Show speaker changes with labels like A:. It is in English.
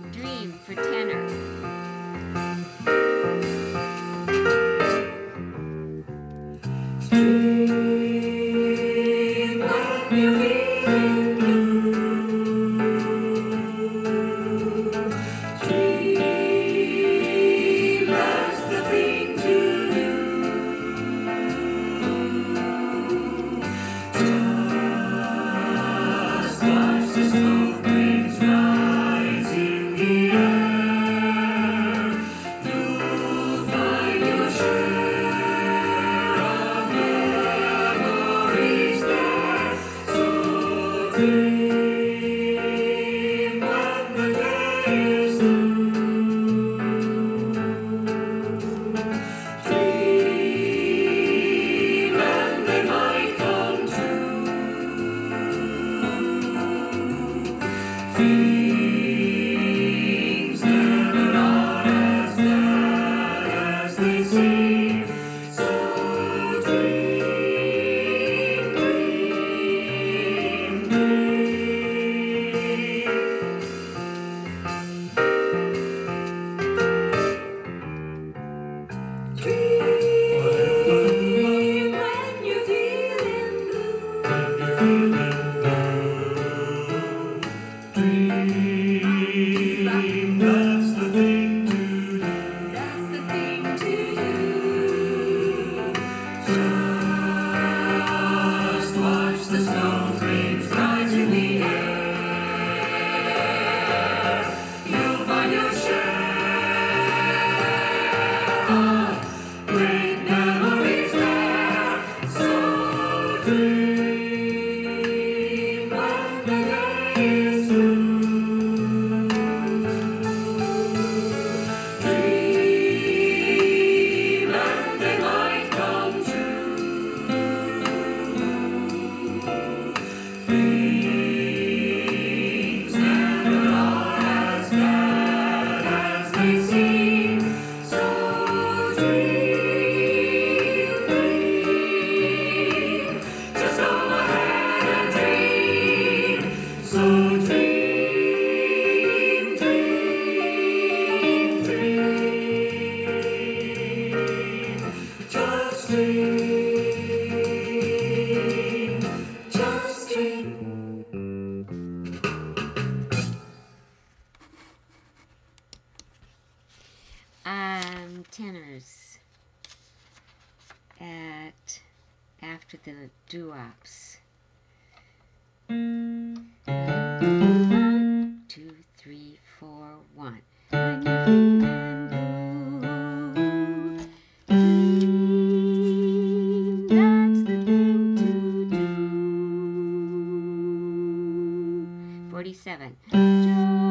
A: Dream for tenor.
B: Dream when you're feeling blue. Dream that's the thing to do. Just watch the smoke rings rise in the air. You'll find your share of memories there. So dream when the day is through. Dream and they might come true. Things never are as bad as they seem. So dream, dream, dream. Dream when you're feeling blue. Dream, that's the thing to do. That's the thing to do. Just watch the snow flames rise in the air. You'll find your share of great memories there. So dream when the day is through. Dream and they might come true. Things never are as bad as they seem. So dream, dream. Just go ahead and dream. So dream, dream, dream. Just dream, just dream.
A: Tenors at after the doo-wops. 1, 2, 3, 4, 1. When you're feeling blue, dream, that's the thing to do. 47.